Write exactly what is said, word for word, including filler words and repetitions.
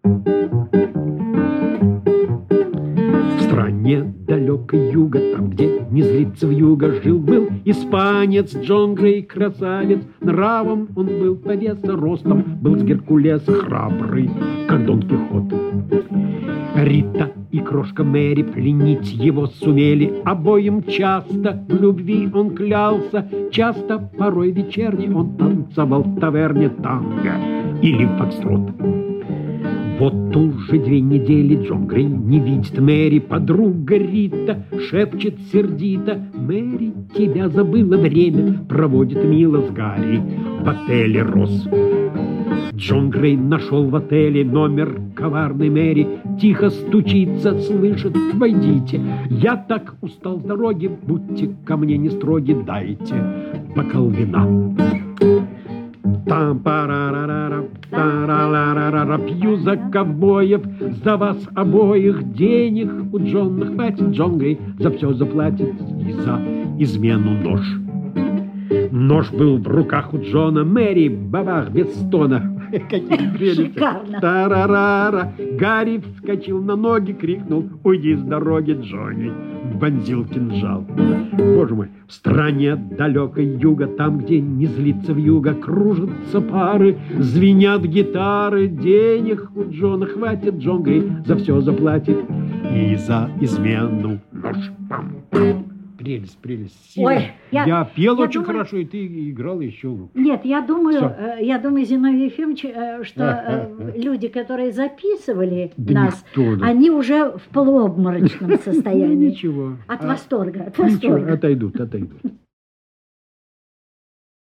В стране далекой юга, там, где не злится вьюга, жил-был испанец Джон Грей, красавец. Нравом он был повеса, ростом был с Геркулеса, храбрый, как Дон Кихот. Рита и крошка Мэри пленить его сумели. Обоим часто в любви он клялся, часто, порой вечерний, он танцевал в таверне танго или фокстрот. Вот уже две недели Джон Грей не видит Мэри. Подруга Рита шепчет сердито: Мэри, тебя забыла время, проводит мило с Гарри в отеле Росс. Джон Грей нашел в отеле номер коварной Мэри. Тихо стучится, слышит: войдите. Я так устал с дороги, будьте ко мне не строги, дайте бокал вина. Там парарарара, тарарарара, пью за ковбоев, за вас обоих. Денег у Джона хватит, Джон Грей за все заплатит, и за измену нож. Нож был в руках у Джона. Мэри, бабах, без стона. Какие прелести. Шикарно. Тарарара. Гарри вскочил на ноги, крикнул: уйди с дороги, Джонни. Вонзил кинжал. Боже мой, в стране далекой юга, там, где не злится вьюга, кружатся пары, звенят гитары. Денег у Джона хватит, Джон Грей за все заплатит, и за измену нож. Пам-пам. Прелесть, прелесть. Ой, я, я, я пел я очень думаю... хорошо, и ты играл еще лучше. Нет, я думаю, Всё. я думаю, Зиновий Ефимович, что э, люди, которые записывали Да нас, никто, да. они уже в полуобморочном состоянии. Ничего. От А, восторга, от Ничего, восторга. отойдут, отойдут.